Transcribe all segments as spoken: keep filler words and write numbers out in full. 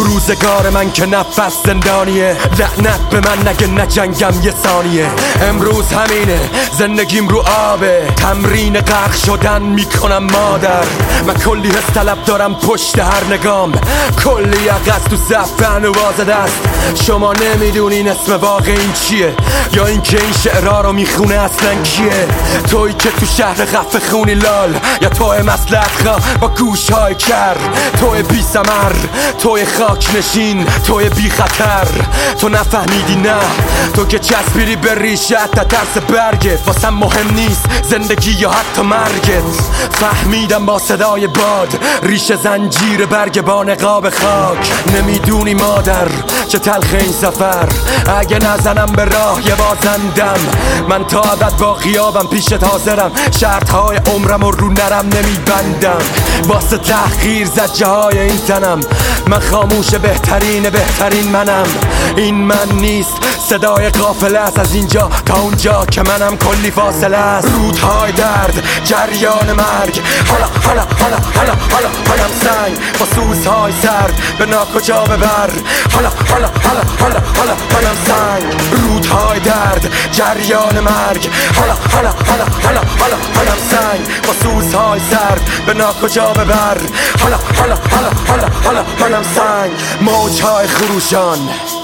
تو روزگار من که نفس زندانیه، لعنت به من نگه نجنگم یه ثانیه. امروز همینه زندگیم رو آبه، تمرین غرق شدن میکنم مادر. من کلی حس طلب دارم پشت هر نگام، کلی عقص تو زفن و باز دست. شما نمیدونین اسم واقع این چیه، یا اینکه این شعرها رو میخونه اصلا کیه. توی که تو شهر خفه خونی لال، یا توی مسلحت خواه با گوشهای کر. توی بی ثمر، توی خاک نشین، توی بی خطر. تو نفهمیدی نه، تو که چسبیری به ریشه تا ترس برگت. واسم مهم نیست زندگی یا حتی مرگت. فهمیدم با صدای باد، ریشه زنجیر برگ با نقاب خاک. نمیدونی مادر چه تلخ این سفر، اگه نزنم به راه یه بازندم. من تا ابد با غیابم پیشت حاضرم، شرطهای عمرم رو نرم نمیبندم. واسه تحقیر زجه های این تنم، من خاموش بهترین بهترین منم. این من نیست، صدای قافله است از اینجا تا اونجا که منم کلی فاصله است. رودهای درد، جریان مرگ، حالا حالا حالا حالا حالا حالم سنگ با سوزهای سرد به ناکجا ببر. حالا حالا حالا حالا حالا حالم سنگ. رودهای درد، جریان مرگ، حالا حالا حالا حالا حالا حالم سنگ با سوزهای سرد به ناکجا ببر. حالا حالا حالا حالا حالا حالم سنگ. موجهای خروشان،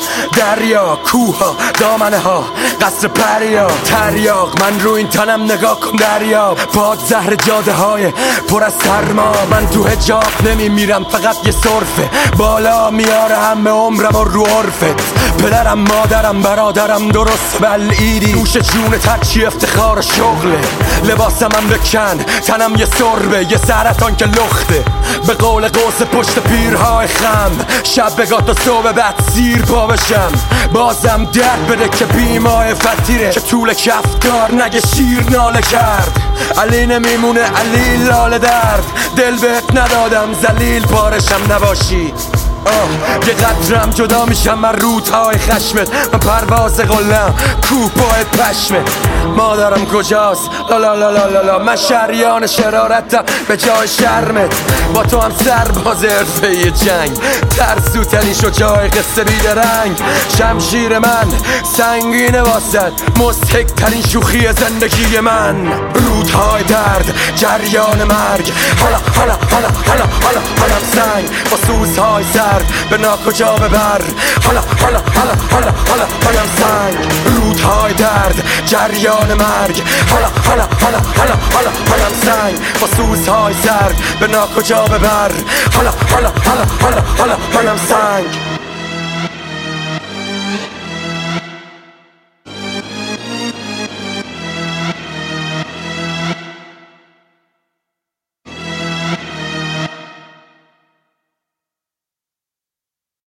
دریا، کوها، دامنه ها، قصر پریا، تریاق. من رو این تنم نگاه کن دریا، باد زهر جاده های پر از سرما. من تو حجاب نمی میرم، فقط یه صرفه بالا میاره همه عمرم و رو عرفت. پدرم مادرم برادرم درست بلعیدی، دوش جون ترچی افتخار و شغله. لباسم هم بکن، تنم یه سربه، یه سرطان که لخته. به قول قوس پشت پیرهای خم، شب بگاه تا صبح بعد سیر پا بشم. بازم درد بده که بیمای فتیره، که طول کفتار نگه شیر ناله کرد. علی نمیمونه علی لاله درد، دل بهت ندادم ذلیل پارشم نباشی. آه یه قطرم جدا میشم من رودهای خشمت. من پرواز قلم کوه پای پشمت. مادرم کجاست؟ لالا لالا لالا. من شریان شرارتم به جای شرمت. با تو هم سرباز حرفه جنگ، ترسوترین شجاع قصه بیدرنگ. شمشیر من سنگینه واسد، مضحک ترین شوخی زندگی من. رودهای درد، جریان مرگ، حالا حالا حالا حالا حالا حالم سنگ با سوزهای سرد به ناکجا ببر. حالا حالا حالا حالا حالا حالم سنگ. رودهای درد، جریان مرگ، حالا حالا حالا حالا حالا حالم سنگ با سوزهای سرد به ناکجا ببر. حالا حالا حالا حالا حالا حالم سنگ.